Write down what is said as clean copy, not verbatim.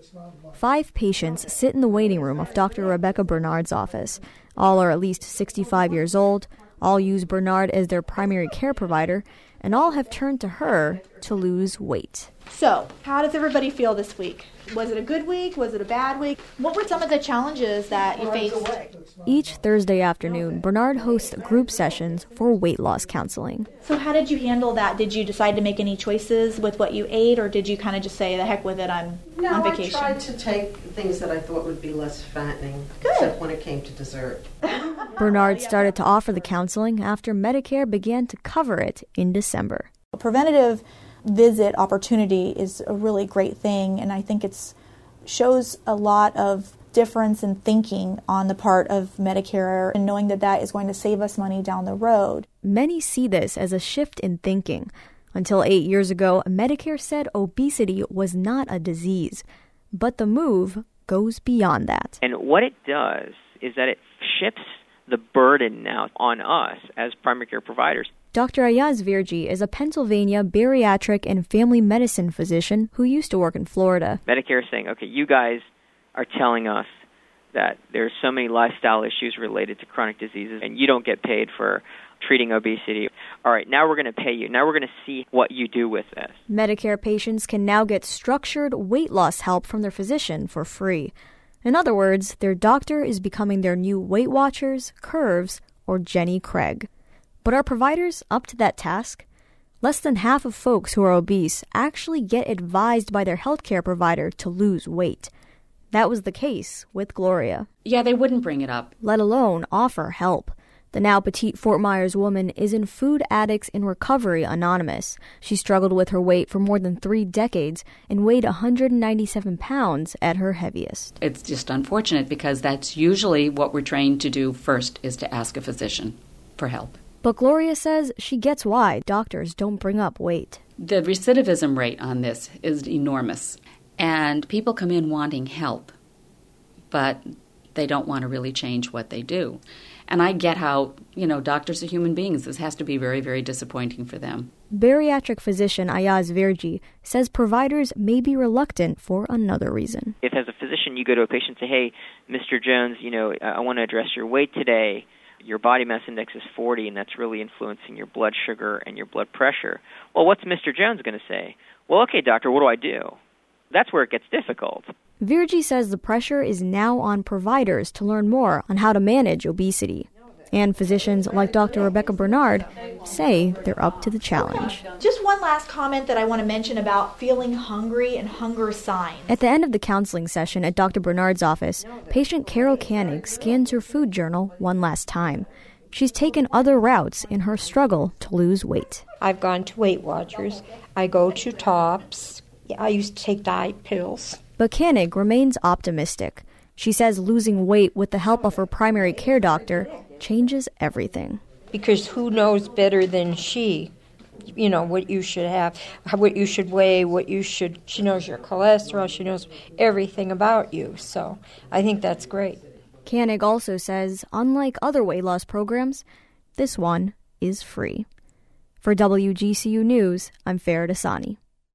5 patients sit in the waiting room of Dr. Rebecca Bernard's office. All are at least 65 years old, all use Bernard as their primary care provider, and all have turned to her to lose weight. So, how does everybody feel this week? Was it a good week? Was it a bad week? What were some of the challenges that you faced? Each Thursday afternoon, Bernard hosts group sessions for weight loss counseling. So how did you handle that? Did you decide to make any choices with what you ate, or did you kind of just say, the heck with it, I'm on vacation? No, I tried to take things that I thought would be less fattening, Good. Except when it came to dessert. Bernard started to offer the counseling after Medicare began to cover it in December. A preventative visit opportunity is a really great thing, and I think it shows a lot of difference in thinking on the part of Medicare and knowing that that is going to save us money down the road. Many see this as a shift in thinking. Until 8 years ago, Medicare said obesity was not a disease, but the move goes beyond that. And what it does is that it shifts the burden now on us as primary care providers. Dr. Ayaz Virji is a Pennsylvania bariatric and family medicine physician who used to work in Florida. Medicare is saying, okay, you guys are telling us that there's so many lifestyle issues related to chronic diseases, and you don't get paid for treating obesity. All right, now we're going to pay you. Now we're going to see what you do with this. Medicare patients can now get structured weight loss help from their physician for free. In other words, their doctor is becoming their new Weight Watchers, Curves, or Jenny Craig. But are providers up to that task? Less than half of folks who are obese actually get advised by their healthcare provider to lose weight. That was the case with Gloria. Yeah, they wouldn't bring it up. Let alone offer help. The now petite Fort Myers woman is in Food Addicts in Recovery Anonymous. She struggled with her weight for more than 3 decades and weighed 197 pounds at her heaviest. It's just unfortunate because that's usually what we're trained to do first, is to ask a physician for help. But Gloria says she gets why doctors don't bring up weight. The recidivism rate on this is enormous, and people come in wanting help, but they don't want to really change what they do. And I get how, doctors are human beings. This has to be very, very disappointing for them. Bariatric physician Ayaz Virji says providers may be reluctant for another reason. If as a physician you go to a patient and say, hey, Mr. Jones, I want to address your weight today. Your body mass index is 40, and that's really influencing your blood sugar and your blood pressure. Well, what's Mr. Jones going to say? Well, okay, doctor, what do I do? That's where it gets difficult. Virji says the pressure is now on providers to learn more on how to manage obesity. And physicians like Dr. Rebecca Bernard say they're up to the challenge. Just one last comment that I want to mention about feeling hungry and hunger signs. At the end of the counseling session at Dr. Bernard's office, patient Carol Koenig scans her food journal one last time. She's taken other routes in her struggle to lose weight. I've gone to Weight Watchers. I go to Tops. I used to take diet pills. But Koenig remains optimistic. She says losing weight with the help of her primary care doctor changes everything. Because who knows better than she, what you should have, what you should weigh, she knows your cholesterol, she knows everything about you. So I think that's great. Koenig also says, unlike other weight loss programs, this one is free. For WGCU News, I'm Farah Dasani.